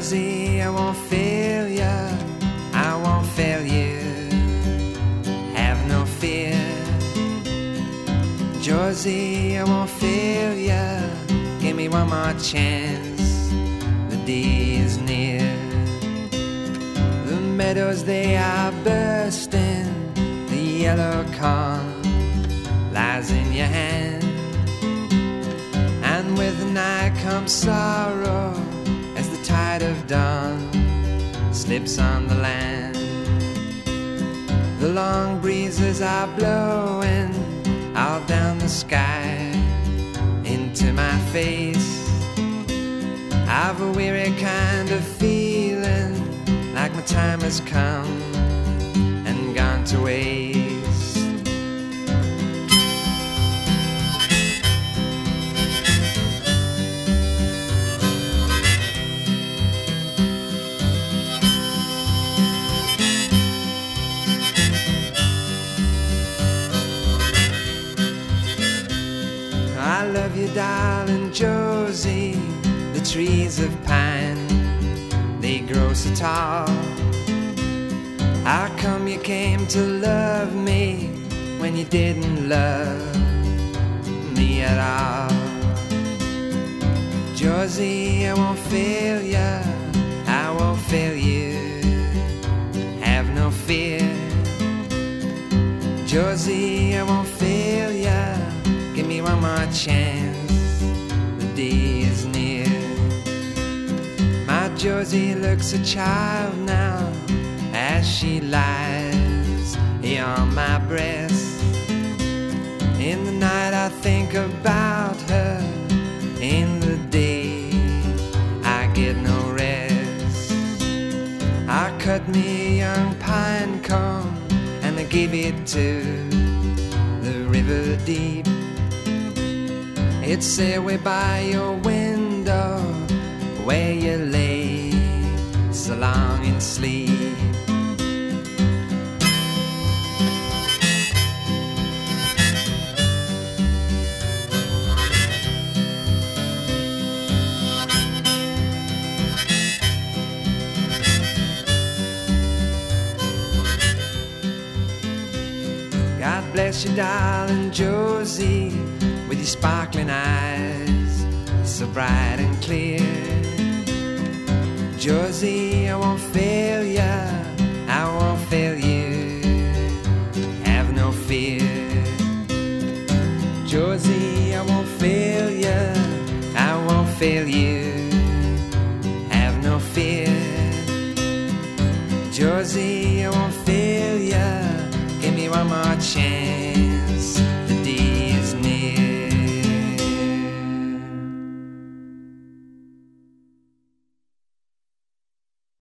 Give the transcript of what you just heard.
Josie, I won't fail ya, I won't fail you. Have no fear. Josie, I won't fail ya. Give me one more chance. The day is near. The meadows, they are bursting. The yellow corn lies in your hand. And with the night comes sorrow as the tide of dawn slips on the land. The long breezes are blowing all down the sky into my face. I've a weary kind of feeling like my time has come and gone to waste. I love you, darling Josie. The trees of pine, they grow so tall. How come you came to love me when you didn't love me at all? Josie, I won't fail ya, I won't fail you. Have no fear. Josie, I won't fail ya. Give me one more chance, the day is near. My Josie looks a child now as she lies here on my breast. In the night I think about her, in the day I get no rest. I cut me a young pine cone and I give it to the river deep. It's there way by your window where you lay so long in sleep. God bless you, darling Josie, with your sparkling eyes, so bright and clear. Josie, I won't fail ya, I won't fail you. Have no fear. Josie, I won't fail ya, I won't fail you. Have no fear. Josie, I won't fail ya. Give me one more chance.